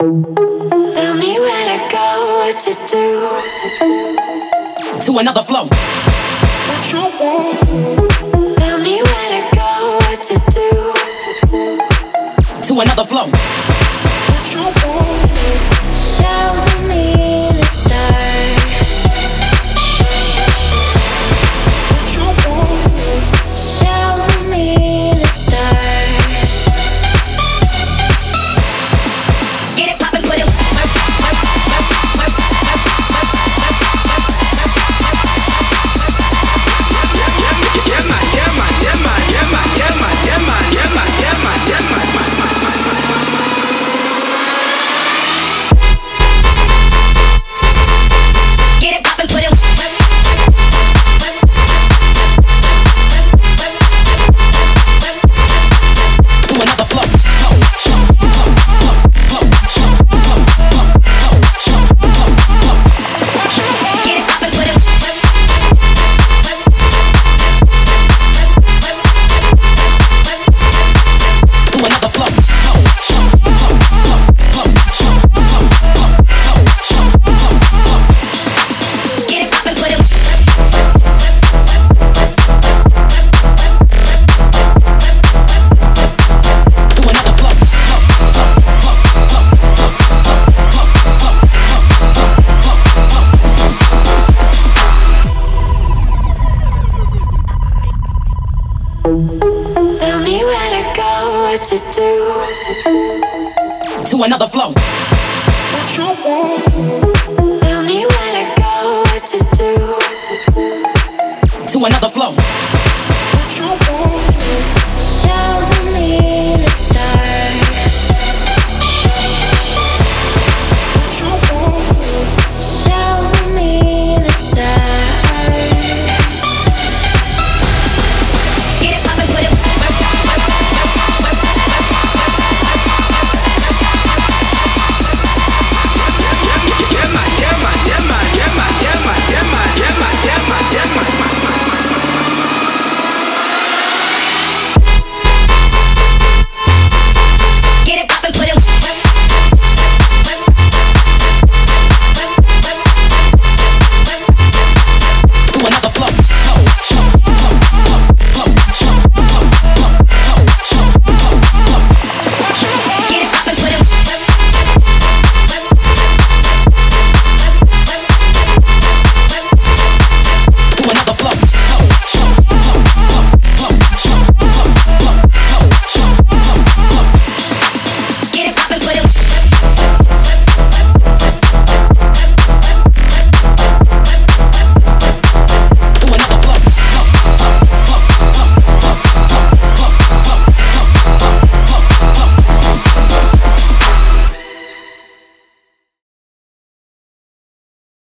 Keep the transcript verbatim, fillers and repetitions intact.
Tell me where to go, what to do. To another flow. Tell me where to go, what to do. To another flow. Show me the stars. Show me the stars. Get it poppin', put it. Yeah, man, yeah, man, yeah, man, yeah, man, yeah, man, yeah, man, yeah, man, yeah, man, yeah, man. Get it poppin', put it. To another flow. Get it poppin', put it. To another flow. Get it poppin', put it. To another flow. Tell me where to go, what to do. To another flow. Tell me where to go, what to do. To another flow. Show me the